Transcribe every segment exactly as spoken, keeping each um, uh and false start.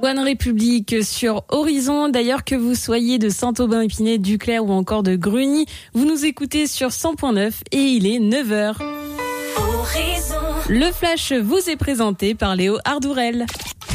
One République sur Horizon. D'ailleurs, que vous soyez de Saint-Aubin-Épinay, Duclair ou encore de Grugny, vous nous écoutez sur cent point neuf et il est neuf heures. Horizon. Le Flash vous est présenté par Léo Ardourel.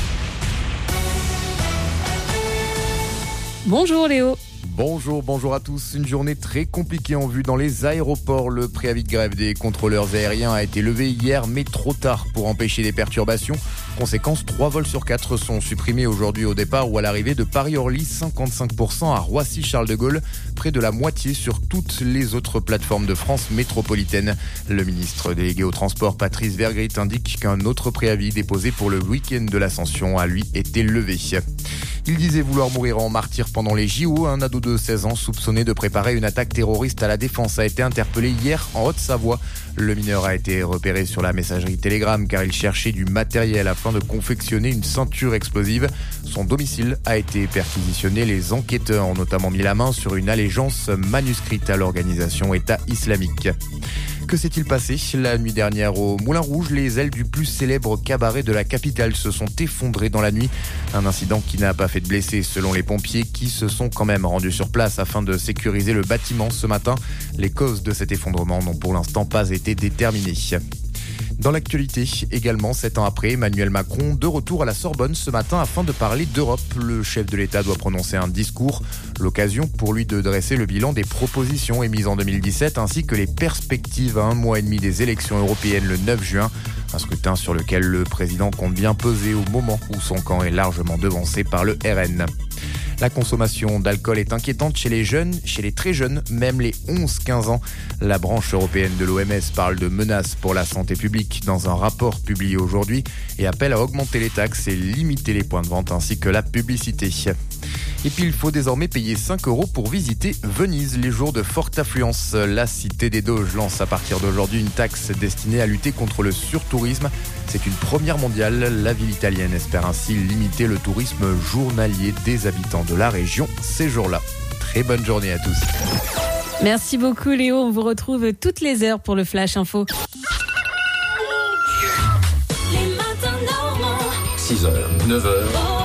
Bonjour Léo. Bonjour, bonjour à tous. Une journée très compliquée en vue dans les aéroports. Le préavis de grève des contrôleurs aériens a été levé hier, mais trop tard pour empêcher les perturbations. Conséquence, trois vols sur quatre sont supprimés aujourd'hui au départ ou à l'arrivée de Paris-Orly, cinquante-cinq pour cent à Roissy-Charles de Gaulle, près de la moitié sur toutes les autres plateformes de France métropolitaine. Le ministre délégué au transport, Patrice Vergrit, indique qu'un autre préavis déposé pour le week-end de l'Ascension a lui été levé. Il disait vouloir mourir en martyr pendant les J O. Un ado de seize ans soupçonné de préparer une attaque terroriste à la Défense a été interpellé hier en Haute-Savoie. Le mineur a été repéré sur la messagerie Telegram car il cherchait du matériel afin de confectionner une ceinture explosive. Son domicile a été perquisitionné. Les enquêteurs ont notamment mis la main sur une allégeance manuscrite à l'organisation État islamique. Que s'est-il passé la nuit dernière au Moulin Rouge? Les ailes du plus célèbre cabaret de la capitale se sont effondrées dans la nuit. Un incident qui n'a pas fait de blessés selon les pompiers qui se sont quand même rendus sur place afin de sécuriser le bâtiment ce matin. Les causes de cet effondrement n'ont pour l'instant pas été déterminées. Dans l'actualité, également, sept ans après, Emmanuel Macron de retour à la Sorbonne ce matin afin de parler d'Europe. Le chef de l'État doit prononcer un discours, l'occasion pour lui de dresser le bilan des propositions émises en deux mille dix-sept ainsi que les perspectives à un mois et demi des élections européennes le neuf juin. Un scrutin sur lequel le président compte bien peser au moment où son camp est largement devancé par le R N. La consommation d'alcool est inquiétante chez les jeunes, chez les très jeunes, même les onze quinze ans. La branche européenne de l'O M S parle de menaces pour la santé publique dans un rapport publié aujourd'hui et appelle à augmenter les taxes et limiter les points de vente ainsi que la publicité. Et puis il faut désormais payer cinq euros pour visiter Venise les jours de forte affluence. La Cité des Doges lance à partir d'aujourd'hui une taxe destinée à lutter contre le surtourisme. C'est une première mondiale. La ville italienne espère ainsi limiter le tourisme journalier des habitants de la région ces jours-là. Très bonne journée à tous. Merci beaucoup Léo, on vous retrouve toutes les heures pour le Flash Info. Les matins normaux. six heures, neuf heures.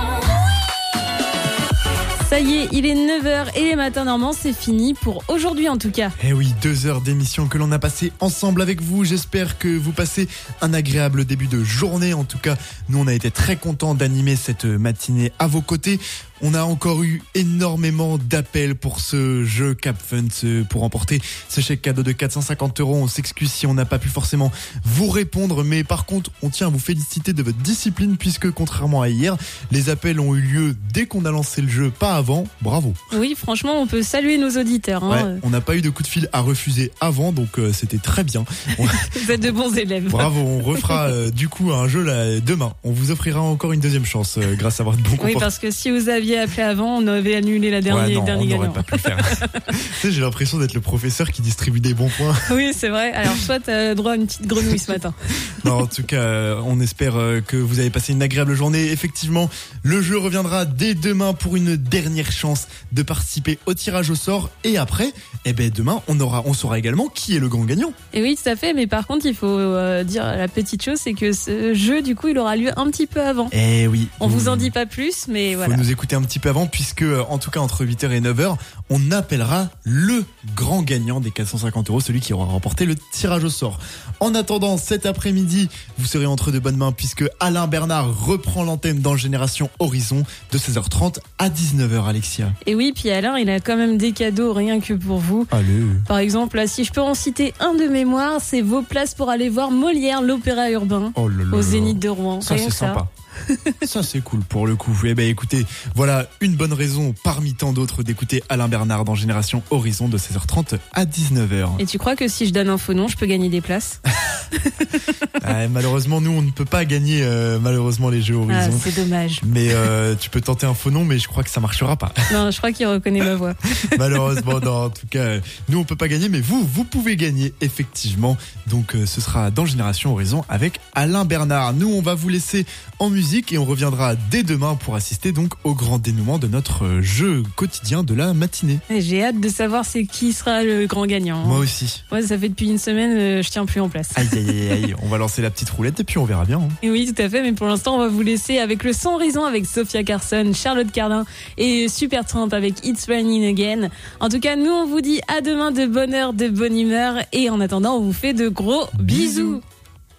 Ça y est, il est neuf heures et les matins normands, c'est fini pour aujourd'hui en tout cas. Eh oui, deux heures d'émission que l'on a passé ensemble avec vous. J'espère que vous passez un agréable début de journée. En tout cas, nous on a été très contents d'animer cette matinée à vos côtés. On a encore eu énormément d'appels pour ce jeu CapFun, pour remporter ce chèque cadeau de quatre cent cinquante euros. On s'excuse si on n'a pas pu forcément vous répondre, mais par contre, on tient à vous féliciter de votre discipline puisque contrairement à hier, les appels ont eu lieu dès qu'on a lancé le jeu, pas avant. Bravo. Oui, franchement, on peut saluer nos auditeurs. Hein. Ouais, on n'a pas eu de coup de fil à refuser avant, donc euh, c'était très bien. On... Vous êtes de bons élèves. Bravo, on refera euh, du coup un jeu là, demain. On vous offrira encore une deuxième chance euh, grâce à votre bon comportement. Oui, parce que si vous aviez appelé avant, on avait annulé la dernière, ouais, non, dernier on gagnant. pas pu le faire. Tu sais, j'ai l'impression d'être le professeur qui distribue des bons points. Oui, c'est vrai. Alors, soit tu as droit à une petite grenouille ce matin. Non, en tout cas, on espère que vous avez passé une agréable journée. Effectivement, le jeu reviendra dès demain pour une dernière chance de participer au tirage au sort. Et après, eh ben, demain, on aura, on saura également qui est le grand gagnant. Et oui, tout à fait. Mais par contre, il faut euh, dire la petite chose, c'est que ce jeu, du coup, il aura lieu un petit peu avant. Eh oui. On vous, vous en dit pas plus, mais voilà. Faut nous écouter un petit peu avant, puisque, en tout cas, entre huit heures et neuf heures, on appellera le grand gagnant des quatre cent cinquante euros, celui qui aura remporté le tirage au sort. En attendant, cet après-midi, vous serez entre de bonnes mains, puisque Alain Bernard reprend l'antenne dans Génération Horizon de seize heures trente à dix-neuf heures, Alexia. Et oui, puis Alain, il a quand même des cadeaux rien que pour vous. Allez. Par exemple, là, si je peux en citer un de mémoire, c'est vos places pour aller voir Molière, l'opéra urbain, oh là là au Zénith de Rouen. Ça, rien c'est que ça. sympa. Ça c'est cool pour le coup. Eh ben écoutez, voilà une bonne raison parmi tant d'autres d'écouter Alain Bernard dans Génération Horizon de seize heures trente à dix-neuf heures. Et tu crois que si je donne un faux nom, je peux gagner des places? ah, Malheureusement, nous on ne peut pas gagner euh, malheureusement les jeux Horizon. Ah, c'est dommage. Mais euh, tu peux tenter un faux nom, mais je crois que ça marchera pas. Non, je crois qu'il reconnaît ma voix. Malheureusement, non. En tout cas, nous on peut pas gagner, mais vous, vous pouvez gagner effectivement. Donc euh, ce sera dans Génération Horizon avec Alain Bernard. Nous on va vous laisser en musique. musique et on reviendra dès demain pour assister donc au grand dénouement de notre jeu quotidien de la matinée. Et j'ai hâte de savoir c'est qui sera le grand gagnant. Moi aussi. Moi, ça fait depuis une semaine, euh, je tiens plus en place. Aïe, aïe, aïe, aïe. On va lancer la petite roulette et puis on verra bien. Hein. Et oui, tout à fait. Mais pour l'instant, on va vous laisser avec le Sans Horizon avec Sophia Carson, Charlotte Cardin et Supertramp avec It's Raining Again. En tout cas, nous, on vous dit à demain de bonne heure, de bonne humeur. Et en attendant, on vous fait de gros bisous. bisous.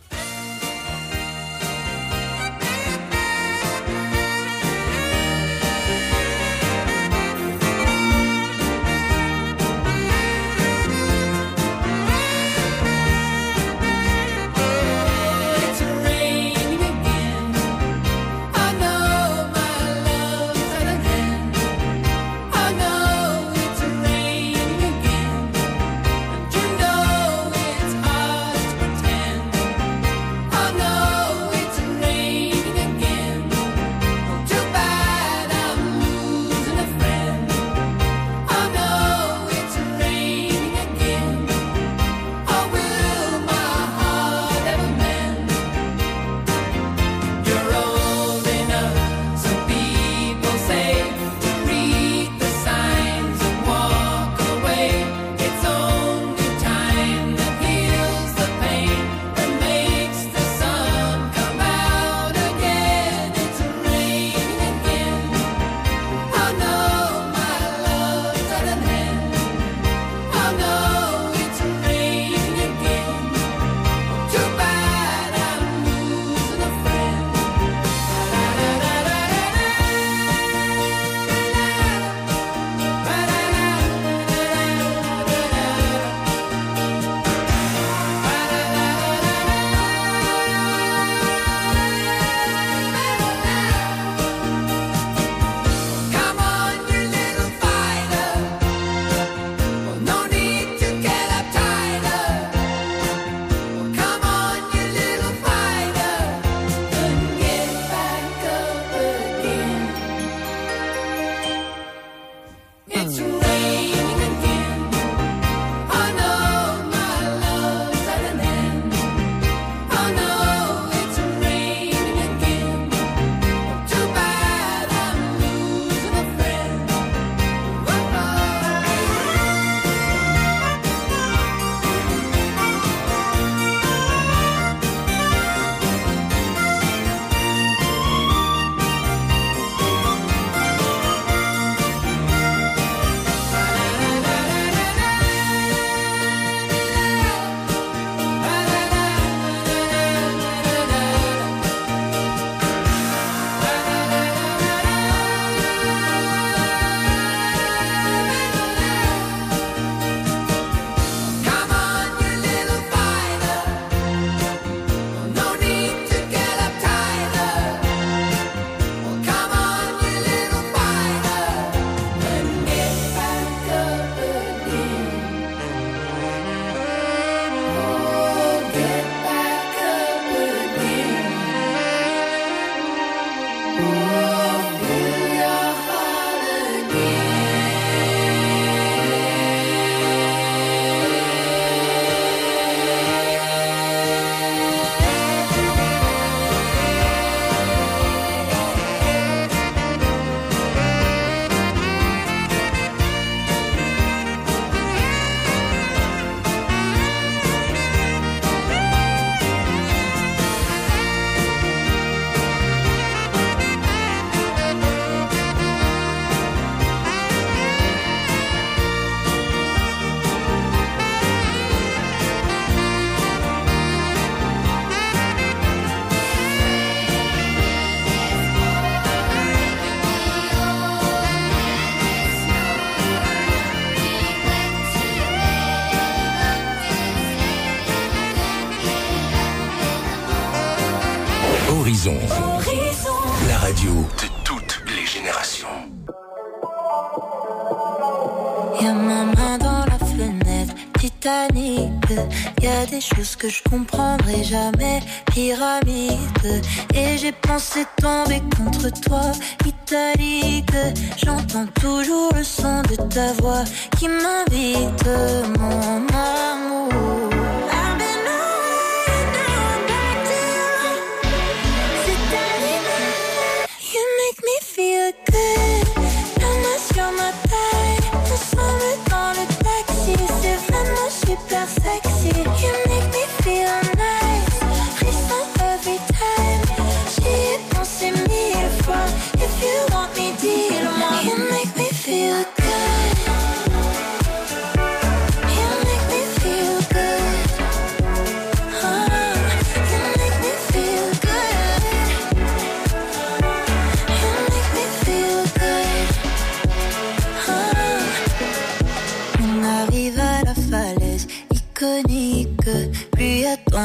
Horizon. Horizon. La radio de toutes les générations. Y'a ma main dans la fenêtre, Titanic. Y'a des choses que je comprendrai jamais, pyramide. Et j'ai pensé tomber contre toi, italique. J'entends toujours le son de ta voix qui m'invite, mon amour. I've been away, now I'm back to you. C'est arrivé.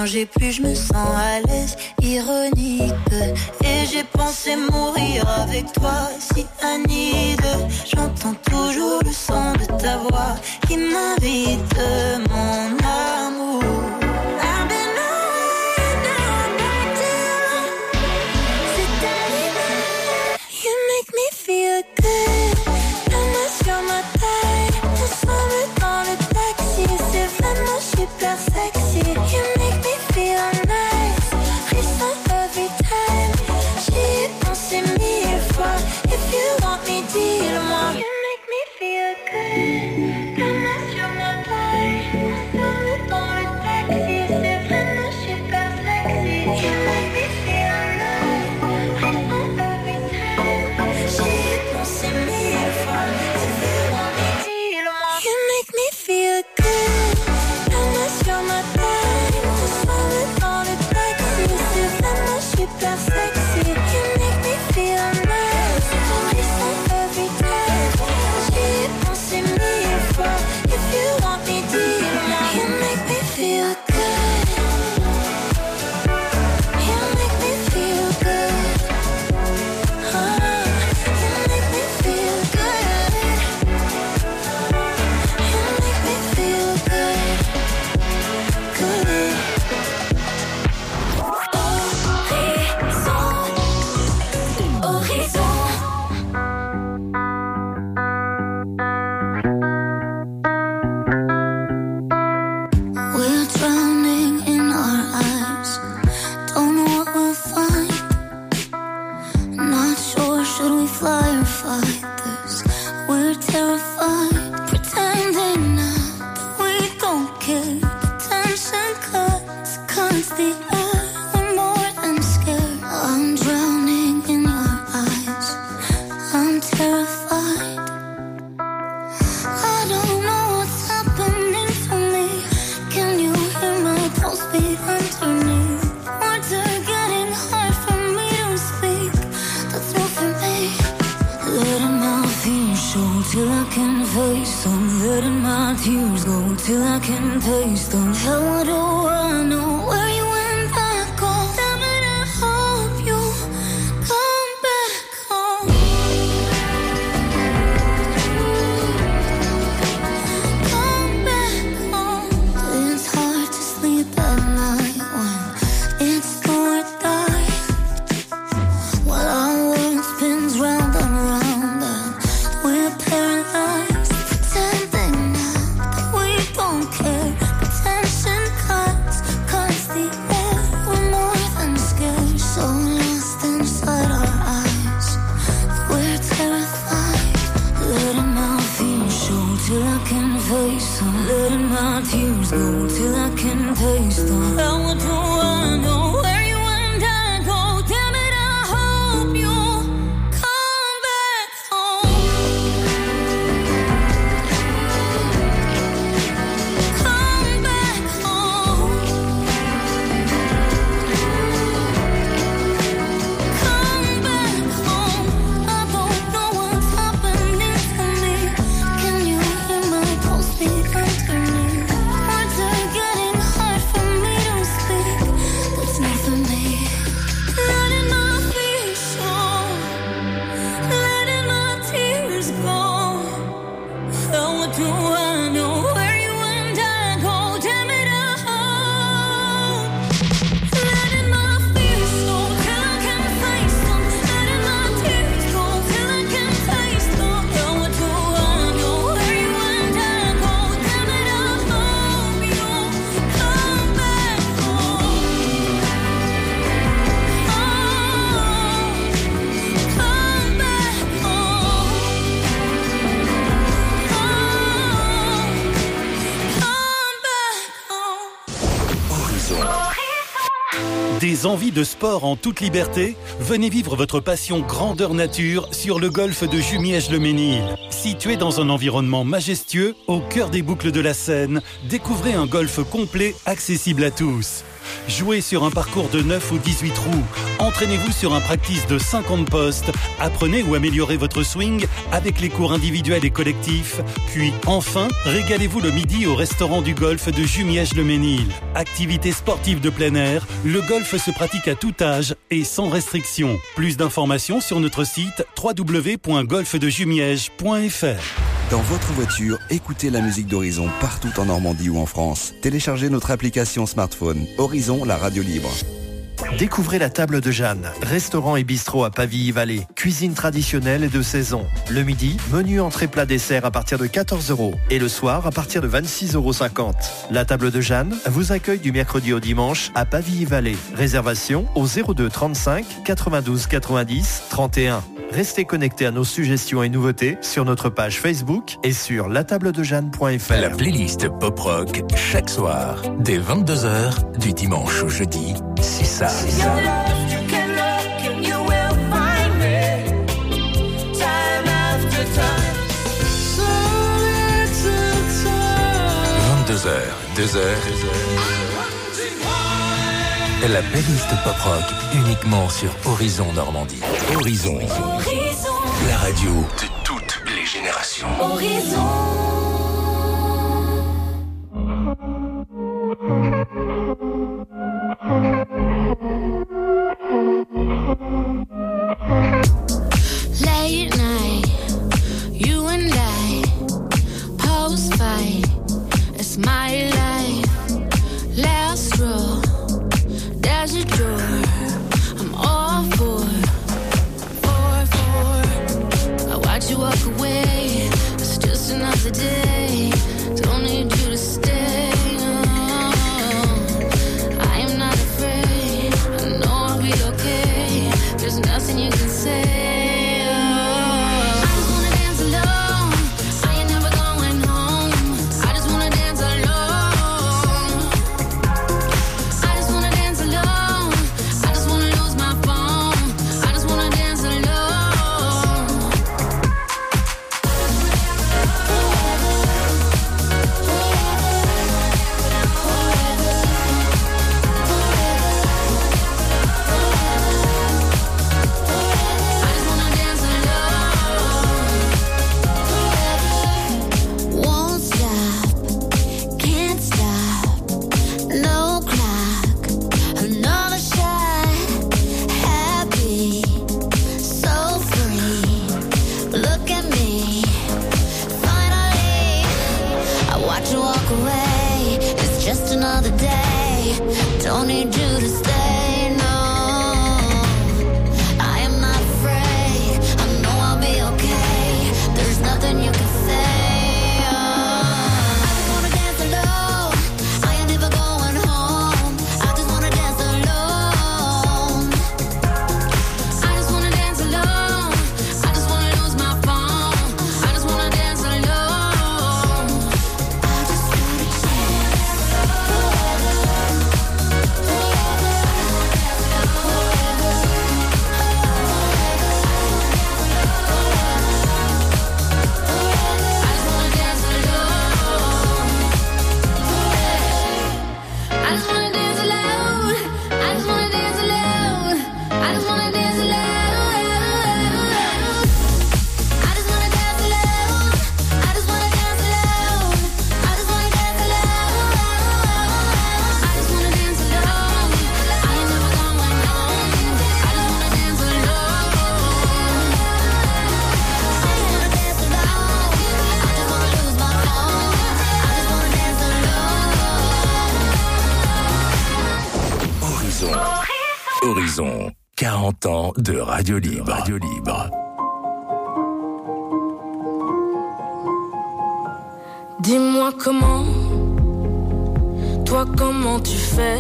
j'ai plus je me sens à l'aise, ironique. Et j'ai pensé mourir avec toi, si Annie. J'entends toujours le son de ta voix qui m'invite, mon amour. Feel good, la sur ma taille. Ensemble dans le taxi, c'est vraiment super sexy. You make me feel nice, frisson every time. J'y ai pensé mille fois. If you want me, dis-le-moi. You make me feel good, la sur ma taille. Ensemble dans le taxi, c'est vraiment super sexy. You make me feel nice, frisson every time. J'y pensé mille fois, si tu want me, dis-le-moi. You make me feel good, la main sur ma taille. Ensemble dans le taxi, c'est vraiment super sexy. You make me feel nice, frisson every time. J'y pensé mille fois, if you want me, dis-le-moi. You make me feel good, you make me feel good. Oh. Till I can face them, letting my tears go till I can taste them. How do I know where you went back home? Damn it, I hope you come back home. Come back home. It's hard to sleep at night when it's do or die. While our world spins round and round and we're paralyzed, pretending that we don't care. Attention cuts, cuts the air. We're more than scared, so lost inside our eyes. We're terrified, letting our fears show till I can face them. Letting my tears go till I can taste them. How do I know where you and I go? Damn it, I hope you come back home. Come back home. Come back home. I don't know what's happening to me. Can you hear my pulse beat underneath? Words are getting hard for me to speak. That's not for me. Letting my fears show, letting my tears go. How do I know where you and I go? Damn it, I hope. Letting my fears show till I can face them. Letting my tears go till I can taste them. How do I know where you and I go? Damn it, I hope you come back home. Oh, come back home. Des envies de sport en toute liberté? Venez vivre votre passion grandeur nature sur le golfe de Jumièges-le-Mesnil. Situé dans un environnement majestueux, au cœur des boucles de la Seine, découvrez un golfe complet accessible à tous. Jouez sur un parcours de neuf ou dix-huit trous. Entraînez-vous sur un practice de cinquante postes. Apprenez ou améliorez votre swing avec les cours individuels et collectifs. Puis enfin, régalez-vous le midi au restaurant du golf de Jumièges-le-Mesnil. Activité sportive de plein air, le golf se pratique à tout âge et sans restriction. Plus d'informations sur notre site w w w point golf de jumièges point f r. Dans votre voiture, écoutez la musique d'Horizon partout en Normandie ou en France. Téléchargez notre application smartphone. Horizon, la radio libre. Découvrez la table de Jeanne, restaurant et bistrot à Pavilly-Vallée. Cuisine traditionnelle et de saison. Le midi, menu entrée plat dessert à partir de quatorze euros. Et le soir, à partir de vingt-six euros cinquante. La table de Jeanne vous accueille du mercredi au dimanche à Pavilly-Vallée. Réservation au zéro deux trente-cinq quatre-vingt-douze quatre-vingt-dix trente et un. Restez connectés à nos suggestions et nouveautés sur notre page Facebook et sur la table de jeanne point f r. La playlist Pop Rock chaque soir dès vingt-deux heures du dimanche au jeudi, c'est ça. vingt-deux heures, deux heures. La playlist Pop Rock uniquement sur Horizon Normandie. Horizon. Horizon. La radio de toutes les générations. Horizon. Late night, you and I, post fight, it's my life. Last row, there's a door, I'm all for, for, for. I watch you walk away, it's just another day. Don't need you to stay. No. I am not afraid, I know I'll be okay. There's nothing you can say. Horizon, quarante ans de radio libre. Radio libre. Dis-moi comment, toi comment tu fais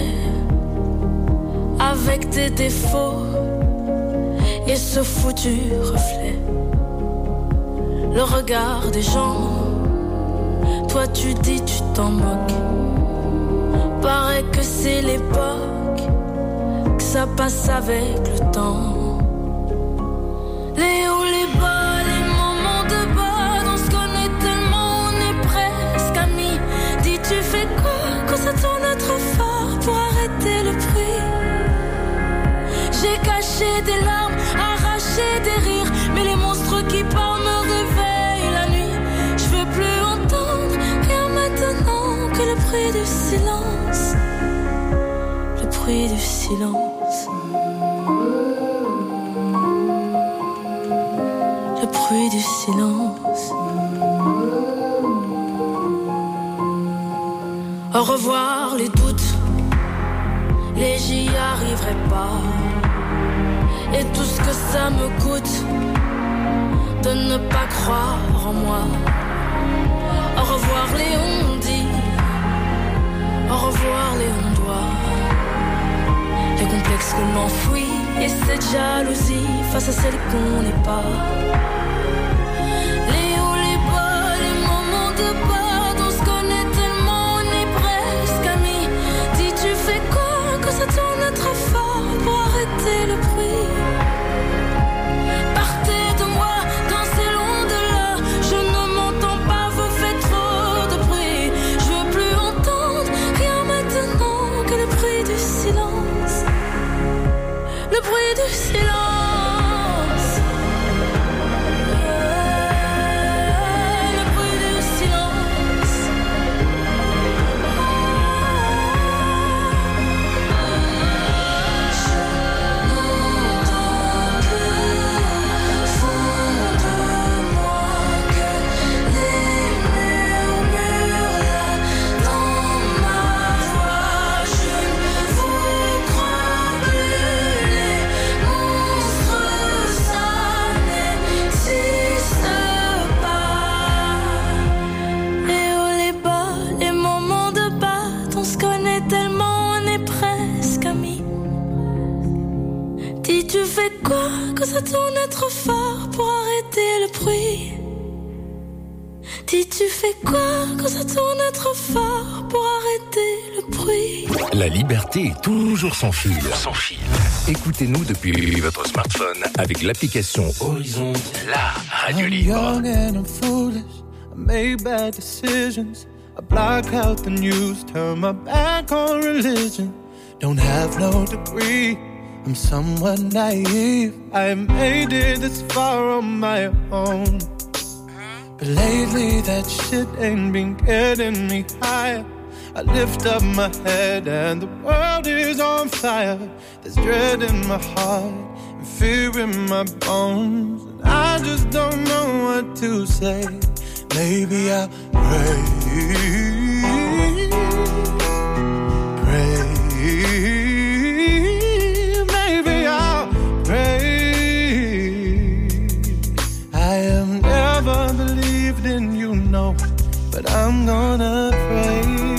avec tes défauts et ce foutu reflet. Le regard des gens, toi tu dis tu t'en moques. Paraît que c'est l'époque, que ça passe avec le temps. Les hauts, les bas, les moments de bas, on se connaît tellement, on est presque amis. Dis tu fais quoi quand ça tourne trop fort pour arrêter arracher des larmes, arracher des rires. Mais les monstres qui parlent me réveillent la nuit. Je veux plus entendre rien maintenant que le bruit du silence. Le bruit du silence. Le bruit du silence. Au revoir les doutes, les j'y arriverai pas. Et tout ce que ça me coûte de ne pas croire en moi. Au revoir les on-dit, au revoir les on-doit. Les complexes que l'on enfouit et cette jalousie face à celle qu'on n'est pas. Les hauts, les bas, les moments de bas on se connaît tellement, on est presque amis. Dis tu fais quoi quand ça tourne trop fort pour arrêter le bruit? Partez de moi, dansez loin de là. Je ne m'entends pas, vous faites trop de bruit. Je veux plus entendre rien maintenant que le bruit du silence. Le bruit du silence. Ça tourne trop fort pour arrêter le bruit. Dis tu fais quoi quand ça tourne trop fort pour arrêter le bruit? La liberté est toujours sans fil. Sans fil. Écoutez-nous depuis votre smartphone avec l'application Horizon, la radio libre. I'm young and I'm foolish. I made bad decisions. I block out the news, turn my back on religion. Don't have no degree. I'm somewhat naive. I made it this far on my own. But lately that shit ain't been getting me higher. I lift up my head and the world is on fire. There's dread in my heart and fear in my bones. And I just don't know what to say. Maybe I'll pray. Pray. And you know, but I'm gonna pray.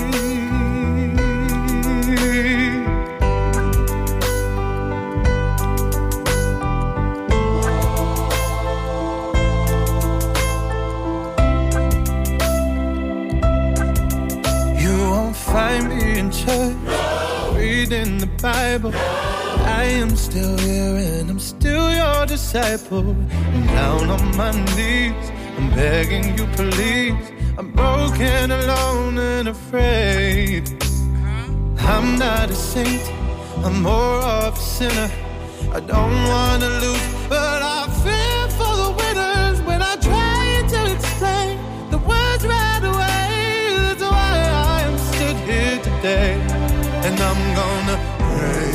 You won't find me in church, reading the Bible. I am still here and I'm still your disciple. I'm down on my knees, I'm begging you please. I'm broken, alone and afraid. I'm not a saint, I'm more of a sinner. I don't wanna lose, but I fear for the winners. When I try to explain the words right away, that's why I am stood here today. And I'm gonna pray.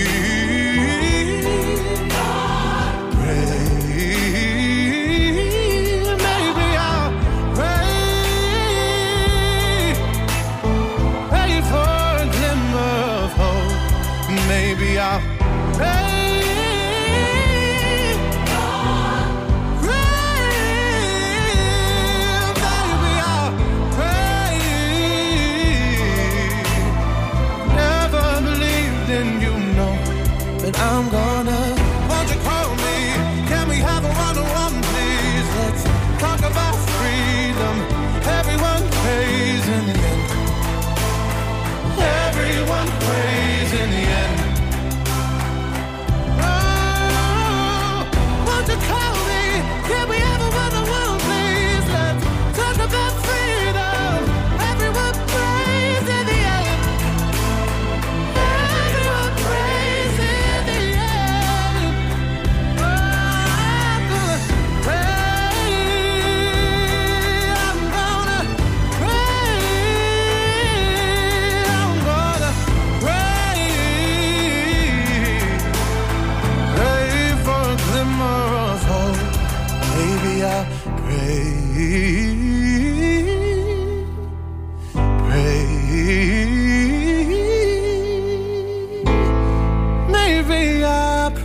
Maybe I'll pray, pray, maybe I'll pray. Never believed in you, no, but I'm gonna. Won't you call me? Can we have a one-on-one, please? Let's talk about freedom. Everyone prays in the end. Everyone prays in the end. Call me, can we have a one-on-one, please? Let's talk about freedom. Everyone prays in the end. Everyone prays in the end.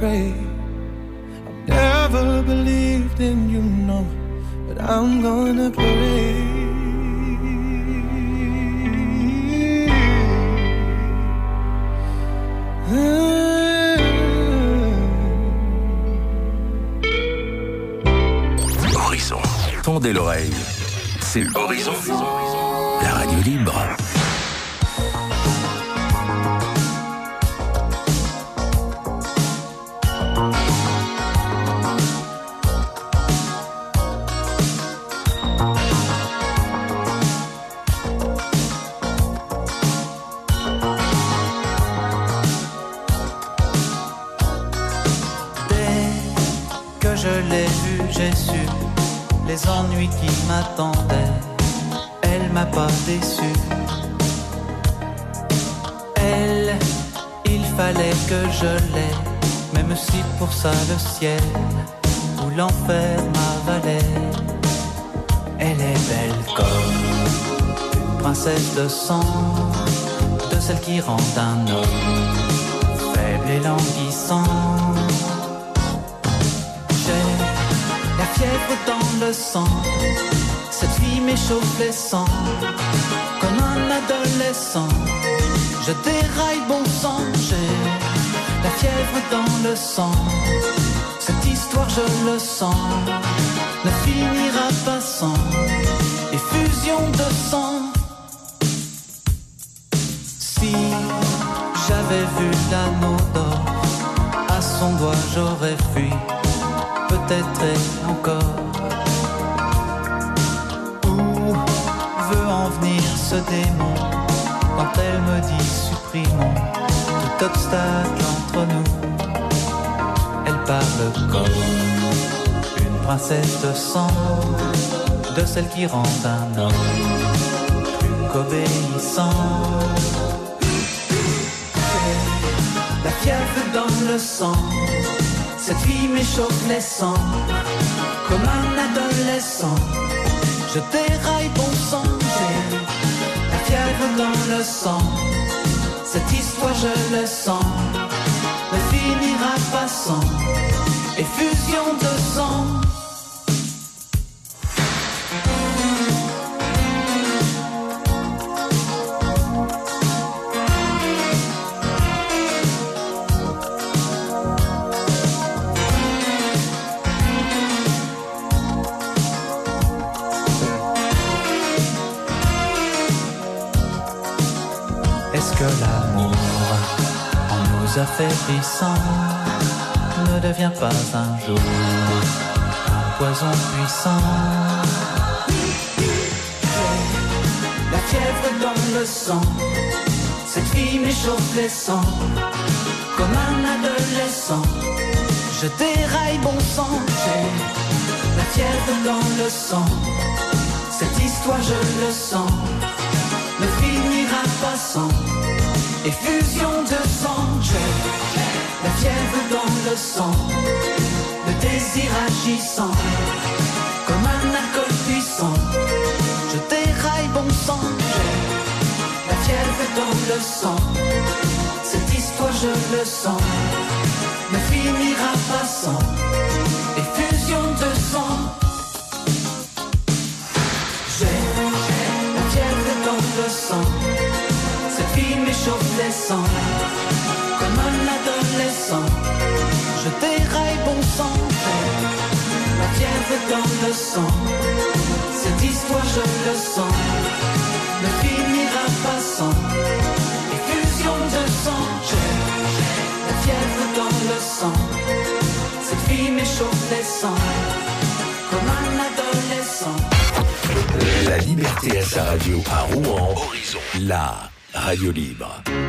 pray. I've never believed in you, no, but I'm gonna pray. Horizon. Tendez l'oreille. C'est Horizon. La radio libre. Les ennuis qui m'attendaient, elle m'a pas déçu. Elle, il fallait que je l'aie, même si pour ça le ciel ou l'enfer m'avalait. Elle est belle comme une princesse de sang, de celle qui rend un homme faible et languissant. Fièvre dans le sang, cette fille m'échauffe les sangs. Comme un adolescent, je déraille bon sang. J'ai la fièvre dans le sang, cette histoire je le sens ne finira pas sans effusion de sang. Si j'avais vu l'anneau d'or à son doigt, j'aurais fui. Peut-être et encore. Où veut en venir ce démon quand elle me dit supprimons tout obstacle entre nous. Elle parle comme une princesse de sang, de celle qui rend un homme plus qu'obéissant. La fièvre dans le sang, cette fille m'échauffe les sangs, comme un adolescent. Je déraille bon sang, j'ai la fièvre dans le sang. Cette histoire je le sens ne finira pas sans effusion de sang. Affaiblissant ne devient pas un jour un poison puissant. La fièvre dans le sang, cette fille m'échauffe les sangs, comme un adolescent. Je déraille bon sang, j'ai la fièvre dans le sang. Cette histoire je le sens ne finira pas sans effusion de sang. J'ai la fièvre dans le sang, le désir agissant comme un alcool puissant. Je déraille bon sang, j'ai la fièvre dans le sang. Cette histoire je le sens ne finira pas sans effusion de sang. J'ai la fièvre dans le sang, cette fille m'échauffe les sangs, comme un adolescent. Je déraille bon sang, la fièvre dans le sang. Cette histoire je le sens ne finira pas sans effusion de sang. J'ai la fièvre dans le sang, cette fille m'échauffe les sangs, comme un adolescent. La liberté à sa radio à Rouen. Horizon. La radio libre.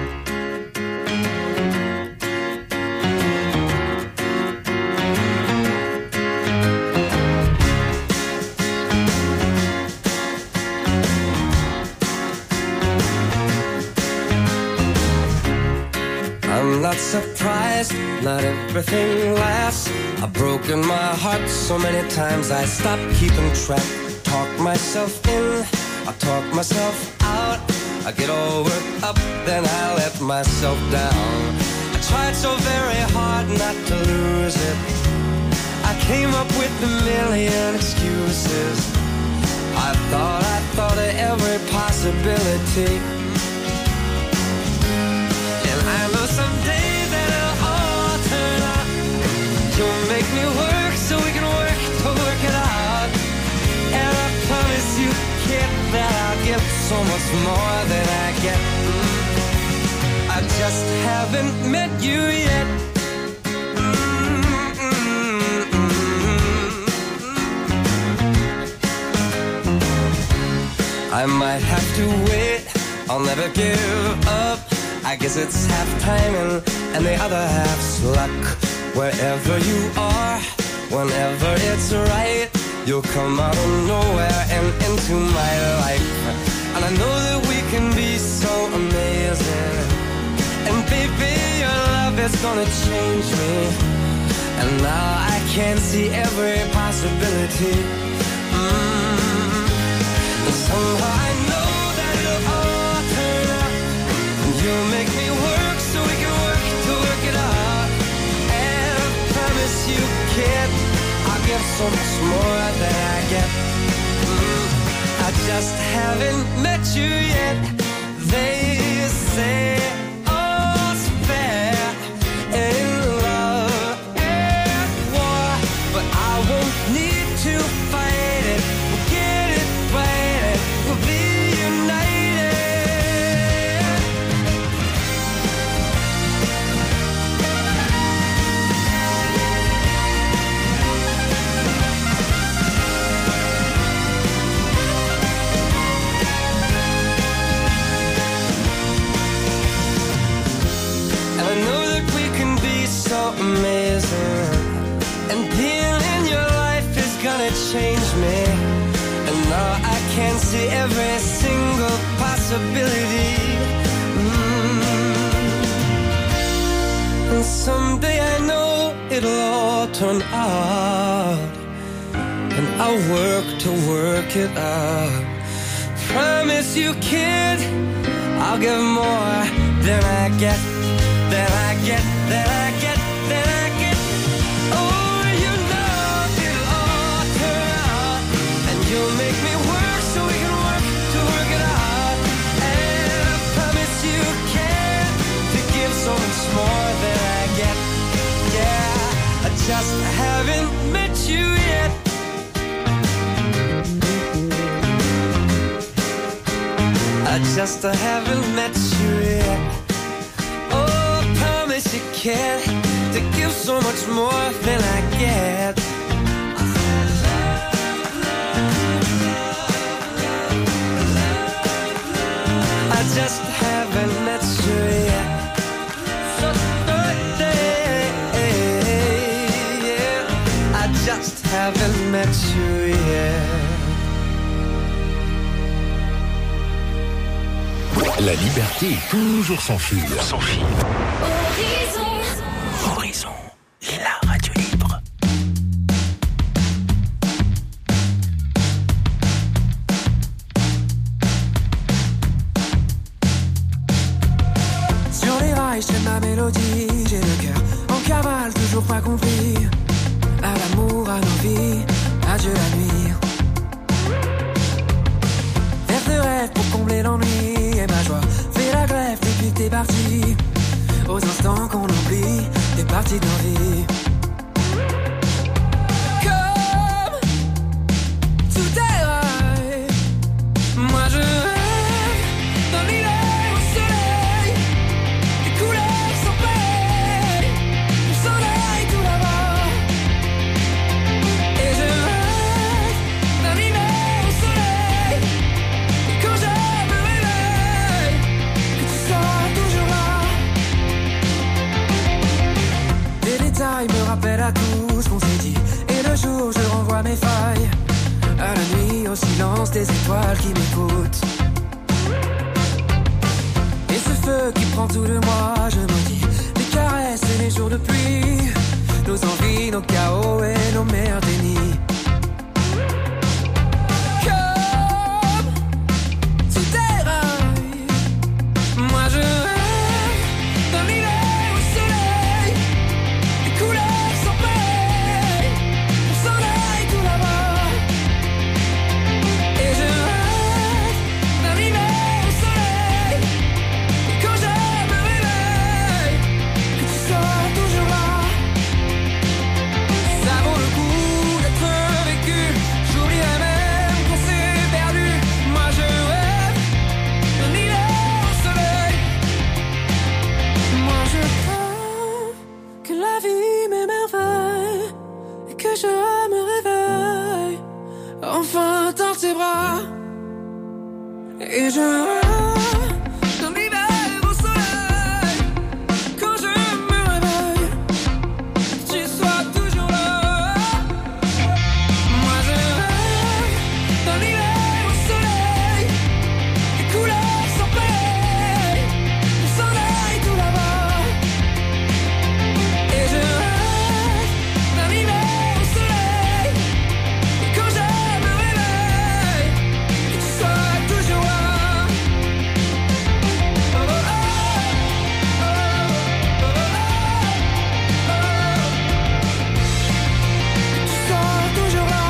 I'm not surprised, not everything lasts. I've broken my heart so many times I stopped keeping track. Talk myself in, I talk myself out. I get all worked up, then I let myself down. I tried so very hard not to lose it. I came up with a million excuses. I thought, I thought of every possibility. And I know someday that it'll all turn out. You'll make me work so we can work to work it out. And I promise you, kid, that I'll give so much more than I get. I just haven't met you yet. I might have to wait, I'll never give up. I guess it's half timing and the other half's luck. Wherever you are, whenever it's right, you'll come out of nowhere and into my life. And I know that we can be so amazing. And baby, your love is gonna change me. And now I can see every possibility. Mm. And somehow I know that it'll all turn out. And you'll make me work so we can work to work it out. And I promise you, kid, I'll give so much more than I get. Mm. I just haven't met you yet. They say amazing, and being in your life is gonna change me. And now I can see every single possibility. Mm. And someday I know it'll all turn out, and I'll work to work it out. Promise you, kid, I'll give more than I get, than I get, than I get. So much more than I get. Yeah, I just haven't met you yet. I just haven't met you yet. Oh, I promise you, kid, to give so much more than I get. I just haven't met you yet. Just haven't met you yet. La liberté est toujours sans fil. Sans fil. Horizon. Horizon, la radio libre. Sur les rails, je ma mélodie. J'ai le cœur en cavale, toujours pas compris. À l'amour, à nos vies, adieu la nuit. Faire de rêves pour combler l'ennui. Et ma joie fait la grève depuis que t'es parti. Aux instants qu'on oublie, t'es parti de nos vies. Comme sous tes rails, moi je rêve dans l'hiver au soleil. Des couleurs sans pareil, le soleil tout là-bas. Il me rappelle à tout ce qu'on s'est dit. Et le jour je renvoie mes failles. À la nuit, au silence des étoiles qui m'écoutent. Et ce feu qui prend tout de moi, je me dis. Les caresses et les jours de pluie. Nos envies, nos chaos et nos mers dénis. Comme sous tes rails, moi je rêve dans l'hiver au soleil. vie m'émerveille et que je me réveille enfin dans tes bras. Et je dans l'hiver au soleil, quand je me réveille, tu sois toujours là. Moi je rêve dans l'hiver au soleil, les couleurs sont pareilles, le soleil tout là-bas. Et je rêve dans l'hiver au soleil, et quand je me réveille, que tu sois toujours là. Oh, oh, oh, oh, que tu sois toujours là.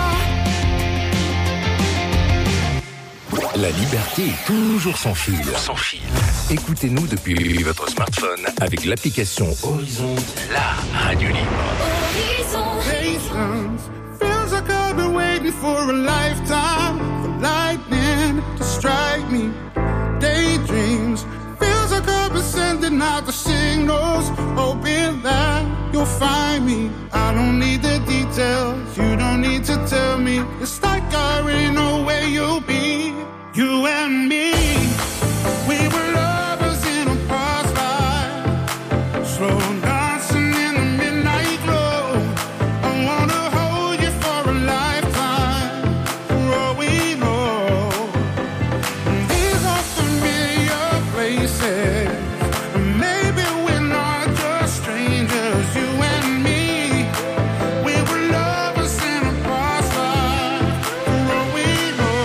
La liberté est toujours sans fil. Sans fil. Écoutez-nous depuis votre smartphone avec l'application Horizon, la radio libre. Patience feels like I've been waiting for a lifetime for lightning to strike me. Daydreams feels like I've been sending out the signals, hoping that you'll find me. I don't need the details, you don't need to tell me. It's like I already know where you'll be. You and me, we were lovers in a past life, slow dancing in the midnight glow. I wanna hold you for a lifetime, for all we know. These are familiar places, and maybe we're not just strangers. You and me, we were lovers in a past life, for all we know.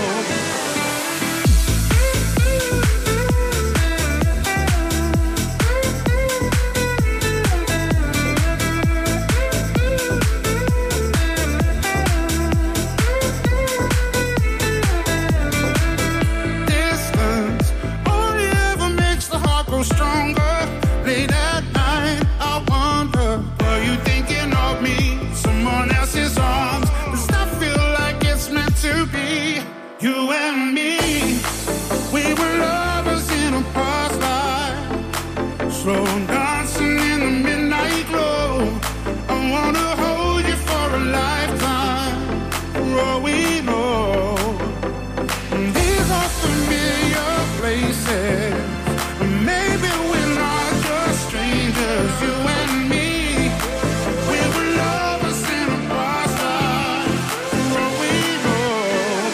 Distance only ever makes the heart grow stronger. Late at night, I wonder, are you thinking of me? Someone else's arms. Does that feel like it's meant to be? You and me, we were lovers in a past life, slow dancing in the midnight glow. I wanna hold you for a lifetime, for all we know. These are familiar places, maybe we're not just strangers. You and me, we were lovers in a past life, for all we know.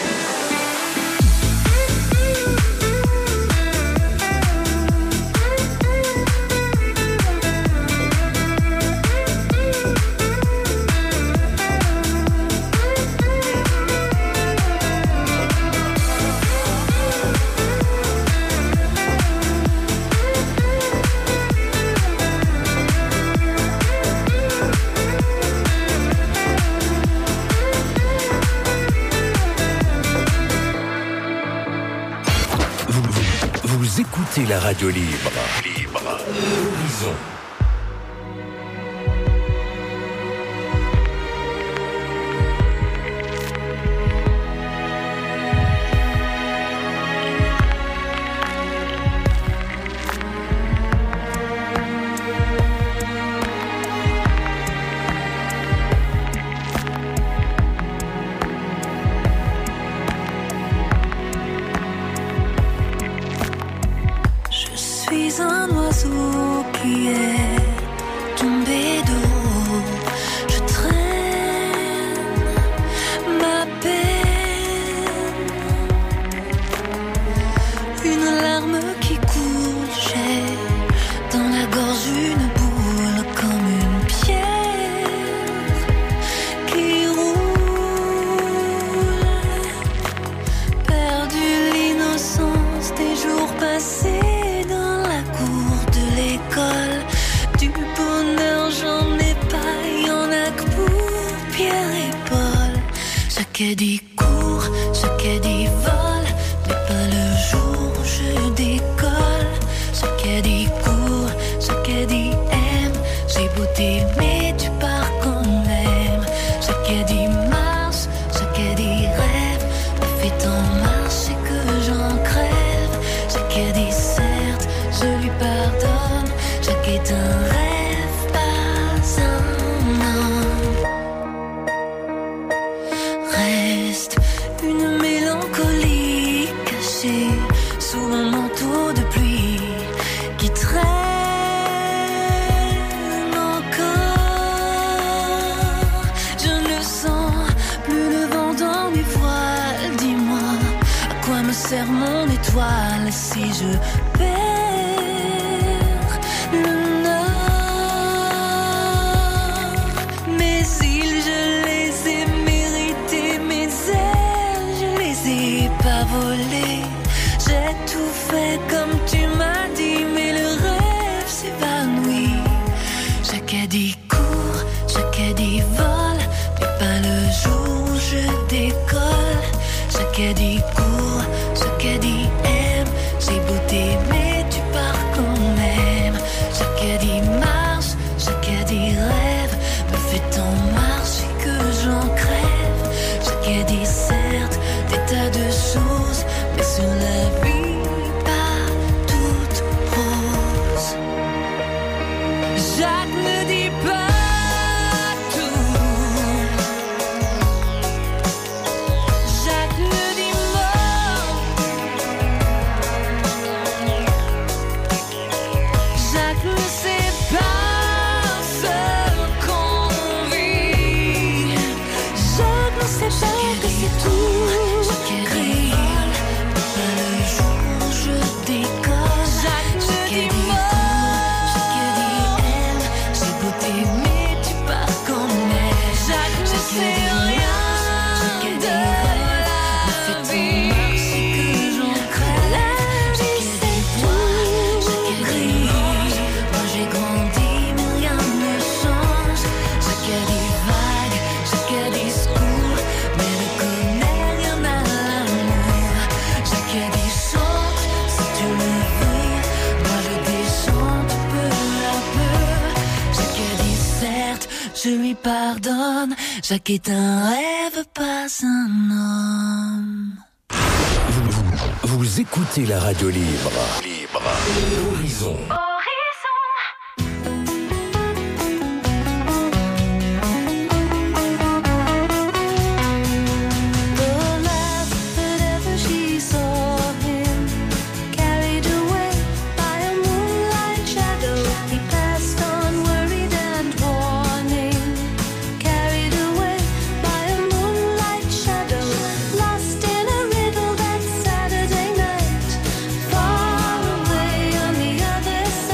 Vous, vous, vous écoutez la radio libre. Libre. Horizon. Je suis un oiseau qui est tombé de haut. Je traîne ma peine, une larme qui coule. J'ai dans la gorge une boule comme une pierre qui roule. Perdu l'innocence des jours passés. Du bonheur j'en ai pas, y'en a que pour Pierre et Paul. Ce qu'elle dit court, ce qu'elle dit vole, mais pas le jour où je décolle. Ce qu'elle dit court, ce qu'elle dit aime, j'ai beau t'aimer, tu pars quand même. Ce qu'elle dit marche, ce qu'elle dit rêve, me fait en marche et que j'en crève. Ce qu'elle dit certes, je lui pardonne. Chaque est un rêve passé. vers mon étoile si je perds le nord. Mes îles, je les ai méritées, mes ailes, je les ai pas volées. J'ai tout fait comme tu m'as dit, mais le rêve s'évanouit. Chaque caddie court, chaque caddie vole, mais pas le jour où je décolle. Chaque caddie court, chaque caddie aime, j'ai beau t'aimer, tu pars quand même. Chaque caddie marche, chaque caddie rêve, me fait tant marcher que j'en crève. Chaque caddie certes, des tas de choses, mais sur la vie pas toute rose. Jacques ne dit pas tout. Jacques ne dit mort. Jacques ne sait pas ce qu'on vit. Jacques ne sait pas que c'est tout gris. Pas le jour où je décolle. Jacques ne dit mort. Jacques dit aime. J'ai beau t'aimer, tu pars quand même. Jacques ne sait rien de la vie. Que j'en crève. Jacques c'est toi. Jacques gris. Moi j'ai grandi, mais rien ne change. Jacques dit vague, Jacques discours, mais ne connaît rien à l'amour. Jacques dit chante, si tu le veux, moi je déchante peu à peu. Jacques dit certes, je lui pardonne. Jacques est un rêve, pas un homme. Vous, vous écoutez la radio libre. Libre. Horizon. The last that ever she saw him, carried away by a moonlight shadow, he passed on worried and warning. Carried away by a moonlight shadow, lost in a riddle that Saturday night, far away on the other side.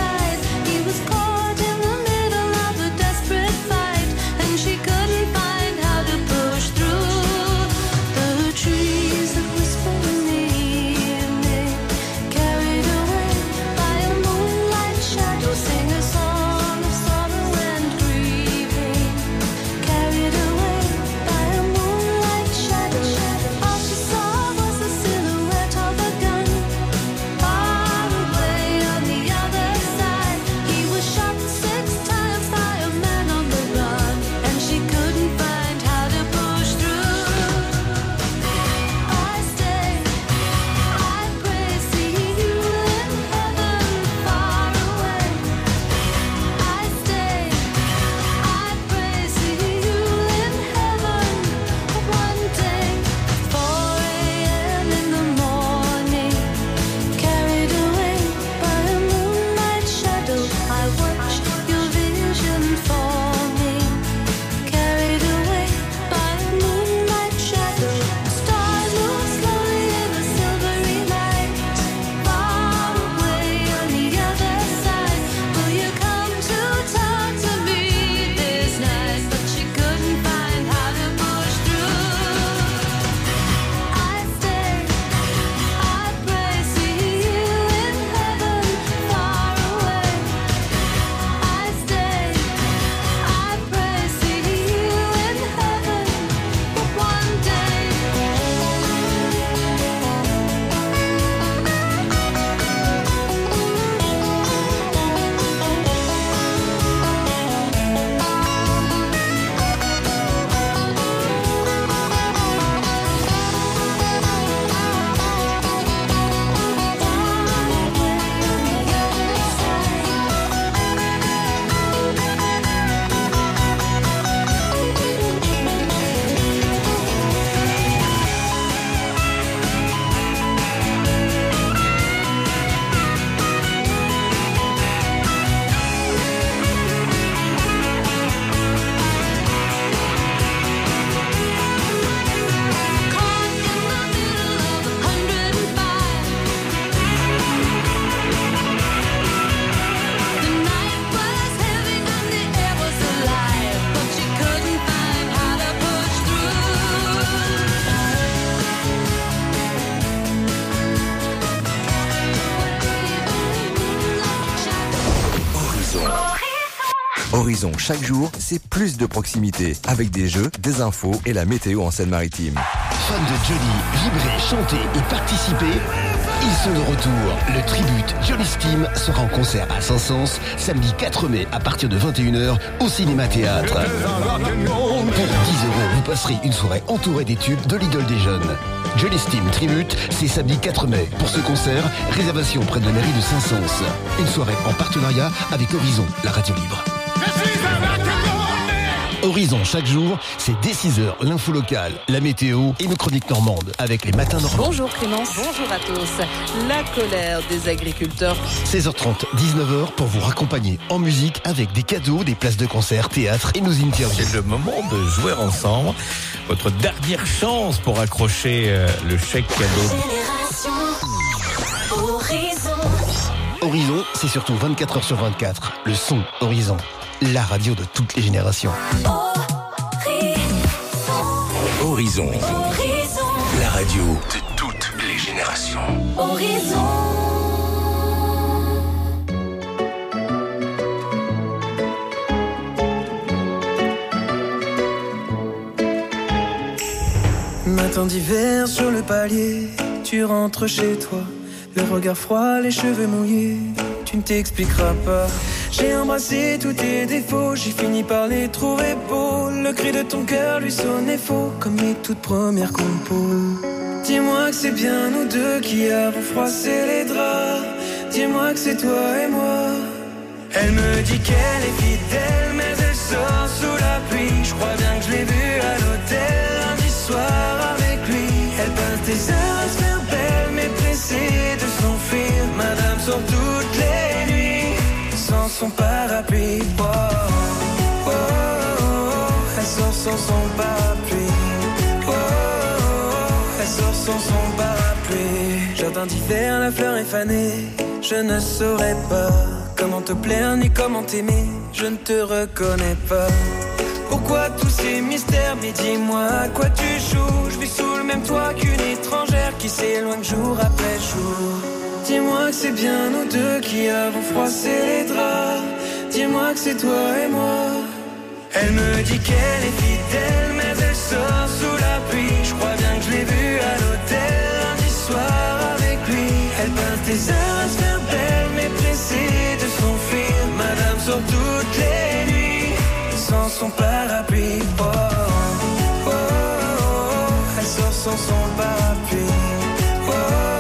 Horizon, chaque jour, c'est plus de proximité. Avec des jeux, des infos et la météo en Seine-Maritime. Fans de Johnny, vibrer, chanter et participer, ils sont de retour. Le Tribute Johnny's Team sera en concert à Saint-Saëns, samedi quatre mai à partir de vingt et une heures au Cinéma Théâtre. Pour dix euros, vous passerez une soirée entourée des tubes de l'idole des jeunes. Johnny's Team Tribute, c'est samedi quatre mai. Pour ce concert, réservation près de la mairie de Saint-Saëns. Une soirée en partenariat avec Horizon, la radio libre. Horizon, chaque jour, c'est dès six heures, l'info locale, la météo et nos chroniques normandes avec les matins normands. Bonjour Clémence, bonjour à tous. La colère des agriculteurs. seize heures trente, dix-neuf heures pour vous raccompagner en musique avec des cadeaux, des places de concert, théâtre et nos interviews. C'est le moment de jouer ensemble. Votre dernière chance pour accrocher euh, le chèque cadeau. Horizon. Horizon, c'est surtout vingt-quatre heures sur vingt-quatre. Le son Horizon, la radio de toutes les générations. Horizon. Horizon. La radio de toutes les générations. Horizon. Matin d'hiver sur le palier, tu rentres chez toi, le regard froid, les cheveux mouillés, tu ne t'expliqueras pas. J'ai embrassé tous tes défauts, j'ai fini par les trouver beaux. Le cri de ton cœur lui sonnait faux, comme mes toutes premières compos. Dis-moi que c'est bien nous deux qui avons froissé les draps. Dis-moi que c'est toi et moi. Elle me dit qu'elle est fidèle, mais elle sort sous la pluie. Je crois bien que je l'ai vue à l'hôtel lundi soir avec lui. Elle passe des heures à se faire belle, mais pressée de s'enfuir. Madame sort toutes les nuits sans son parapluie. Oh, oh, oh, oh. Elle sort sans son parapluie. Oh, oh, oh. Elle sort sans son parapluie. Jardin d'hiver, la fleur est fanée. Je ne saurais pas comment te plaire ni comment t'aimer. Je ne te reconnais pas. Pourquoi tous ces mystères? Mais dis-moi à quoi tu joues. Je vis sous le même toit qu'une étrangère qui s'éloigne jour après jour. Dis-moi que c'est bien nous deux qui avons froissé les draps. Dis-moi que c'est toi et moi. Elle me dit qu'elle est fidèle, mais elle sort sous la pluie. Je crois bien que je l'ai vue à l'hôtel lundi soir avec lui. Elle passe des heures à se faire belle, mais pressée de s'enfuir. Madame sort toutes les nuits sans son parapluie. Oh, oh, oh, oh. Elle sort sans son parapluie. Oh, oh,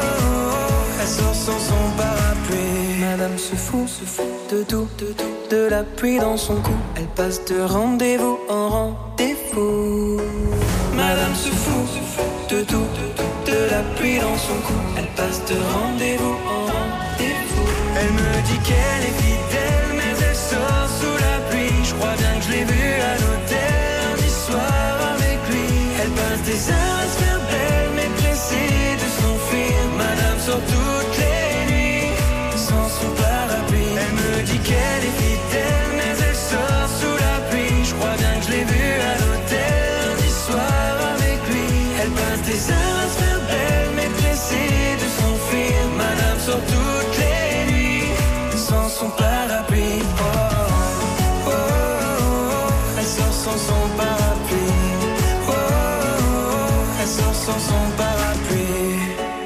oh. Elle sort sans son parapluie. Madame se fout, se fout de tout, de tout, de la pluie dans son cou. Elle passe de rendez-vous en rendez-vous. Madame se fout, se fout de tout, de tout, de la pluie dans son cou. Elle passe de rendez-vous en rendez-vous. Elle me dit qu'elle est fidèle, mais elle sort sous la pluie. Je crois bien que je l'ai vue à l'hôtel lundi soir avec lui. Elle passe des heures à se faire belle, mais pressée de s'enfuir. Madame sort toutes les nuits sans son parapluie. Elle me dit qu'elle est fidèle, mais elle sort sous la pluie. Je crois bien que je l'ai vue à l'hôtel lundi soir avec lui. Elle passe des heures à se faire belle, mais pressée de s'enfuir. Madame sort toutes les nuits sans son parapluie. Oh, oh, oh, oh. Elle sort sans son parapluie. Oh, oh, oh. Elle sort sans son parapluie.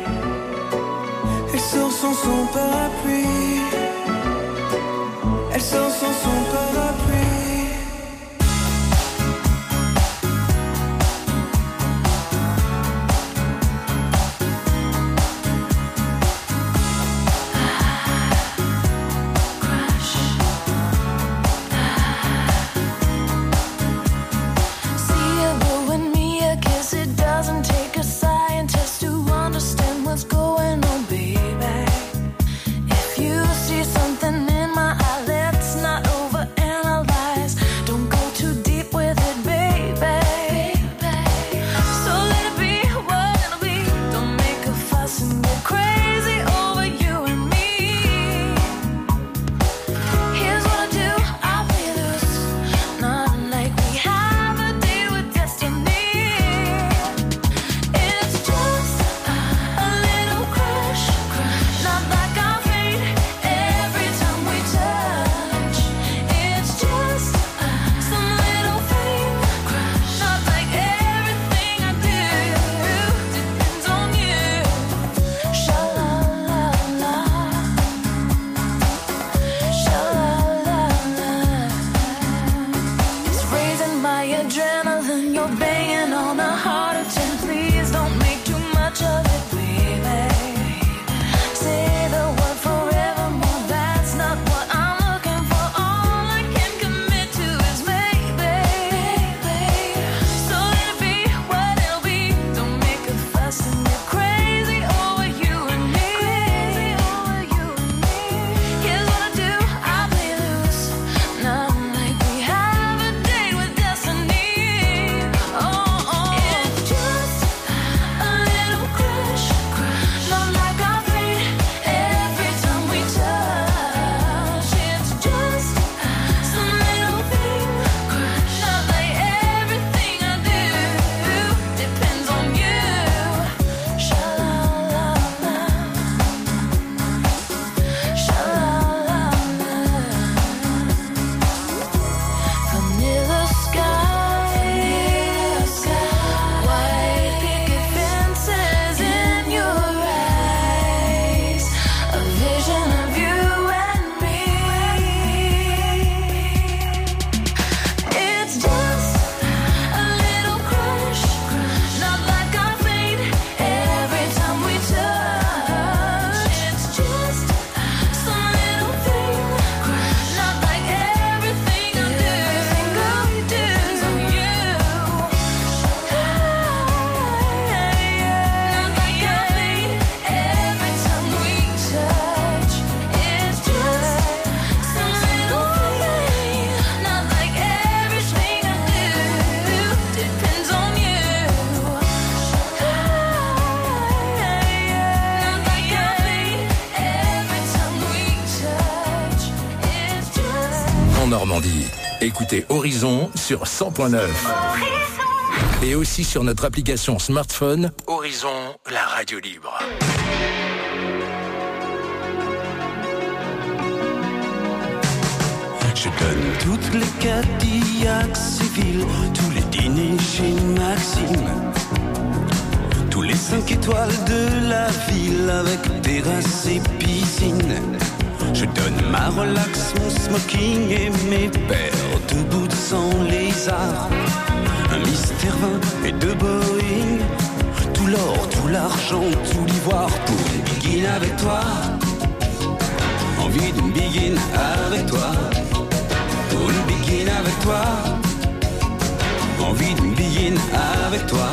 Elle sort sans son parapluie. Elle sort sans son parapluie. high adrenaline, you're banging on the heart of ten. Please don't make too much of it, baby. Say the word forevermore, that's not what I'm looking for. All I can commit to is maybe. So let it be what it'll be. Don't make a fuss and get crazy over you and me. Crazy over you and me. Here's what I do, I play loose. Not like we have a date with destiny. Oh, oh. It's just a little crush, crush. Not like I feel every time we touch. It's just some little thing, crush. Not like everything I do depends on you. Sha-la-la-la, sha-la-la-la. Vanilla sky, white picket fences in your eyes, a vision of you and me. It's just a little crush, not like I faint every time we touch. It's just some little thing, not like everything I do. Everything I do on you. Not like I faint every time we touch. It's just some little thing, not like everything I do depends on you. Not like I faint every time we touch. It's just. En Normandie, écoutez Horizon sur cent point neuf. Et aussi sur notre application smartphone, Horizon, la radio libre. Je donne toutes les Cadillacs civils, tous les dîners chez Maxime, tous les cinq étoiles de la ville avec terrasse et piscine. Je donne ma relax, mon smoking et mes paires de boots sans lézard, un Mystère vingt et deux Boeing, tout l'or, tout l'argent, tout l'ivoire pour une begin avec toi. Envie d'une begin avec toi. Pour une begin avec toi. Envie d'une begin avec toi.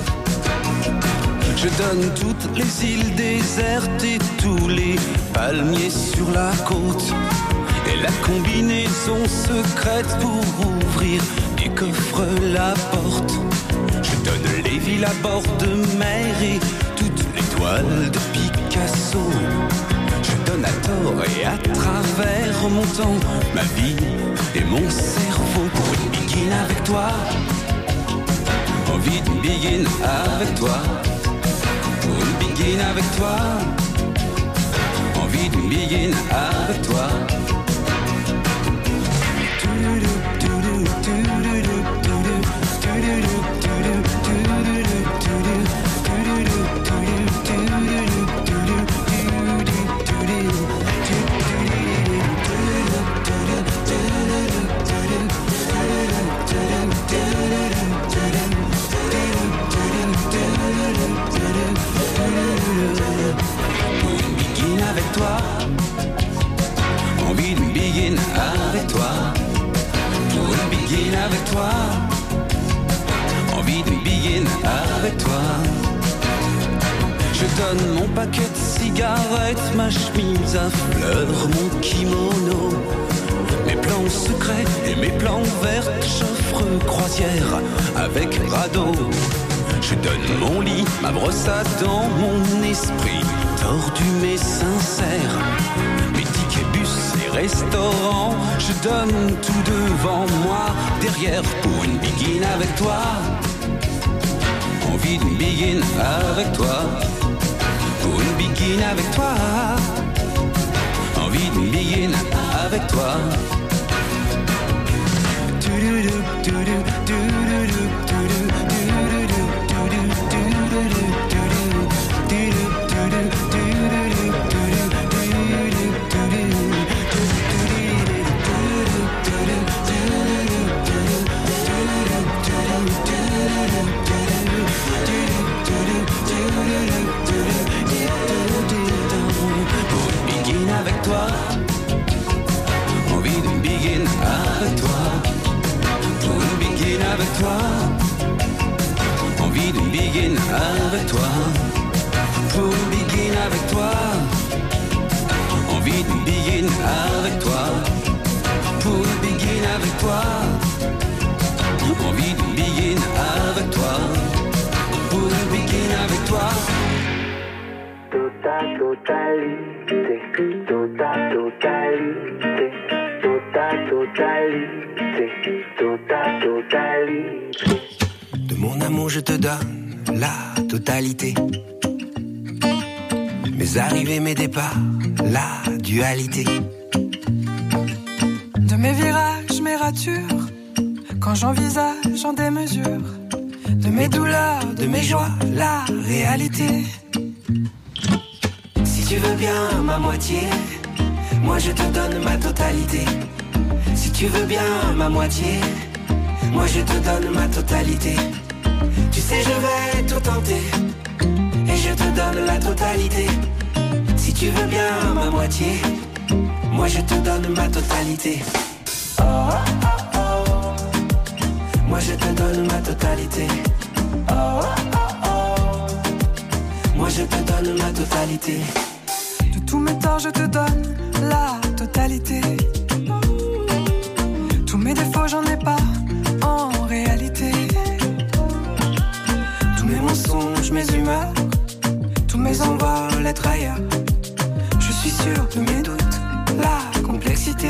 Je donne toutes les îles désertes et tous les palmiers sur la côte. Et la combinaison secrète pour ouvrir des coffres la porte. Je donne les villes à bord de mer et toutes les toiles de Picasso. Je donne à tort et à travers mon temps, ma vie et mon cerveau pour une begin avec toi. Envie d'une begin avec toi. Pour une begin avec toi. Envie d'une begin avec toi. Avec toi, envie d'une begin avec toi. Pour une begin avec toi, envie d'une begin avec toi. Je donne mon paquet de cigarettes, ma chemise à fleurs, mon kimono, mes plans secrets et mes plans verts, j'offre croisière avec radeau. Je donne mon lit, ma brosse à dents, mon esprit tordu mais sincère. Mes tickets bus et restaurants, je donne tout devant moi, derrière pour une begin avec toi. Envie d'une begin avec toi. Pour une begin avec toi. Envie d'une begin avec toi. begin avec toi. Envie de begin avec toi. Pour begin avec toi. Envie de begin avec toi. Pour begin avec toi. Envie de begin avec toi. Pour begin avec toi. Tota totalité, tota totalité, tota totalité, tota totalité. De mon amour je te donne la totalité. Mes arrivées, mes départs, la dualité. De mes virages, mes ratures, quand j'envisage en démesure. De mes douleurs, de mes joies, la réalité. Si tu veux bien ma moitié, moi je te donne ma totalité. Si tu veux bien ma moitié, moi je te donne ma totalité. Tu sais je vais tout tenter, et je te donne la totalité. Si tu veux bien ma moitié, moi je te donne ma totalité. Oh, oh, oh, oh. Moi je te donne ma totalité. Oh, oh, oh, oh. Moi je te donne ma totalité. De tous mes torts je te donne la totalité. Tous mes défauts j'en ai pas en réalité. Tous mes mensonges, mes humeurs, tous mes envols, les trahilleurs. Je suis sûr de mes doutes, la complexité.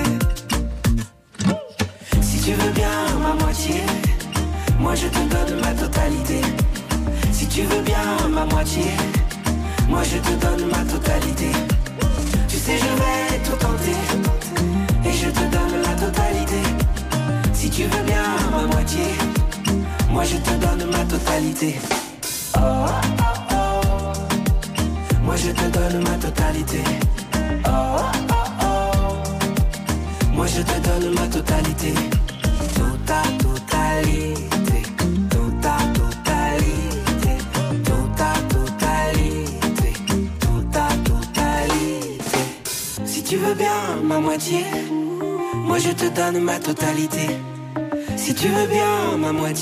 Si tu veux bien ma moitié, moi je te donne ma totalité. Si tu veux bien ma moitié, moi je te donne ma totalité. Tu sais je vais tout tenter, et je te donne la totalité. Si tu veux bien ma moitié, moi je te donne ma totalité. Oh, oh, oh. Moi je te donne ma totalité. Oh, oh, oh. Moi je te donne ma totalité. Tota totalité, tota totalité, tota totalité, tota totalité. Si tu veux bien ma moitié, moi je te donne ma totalité. Si tu veux bien ma moitié,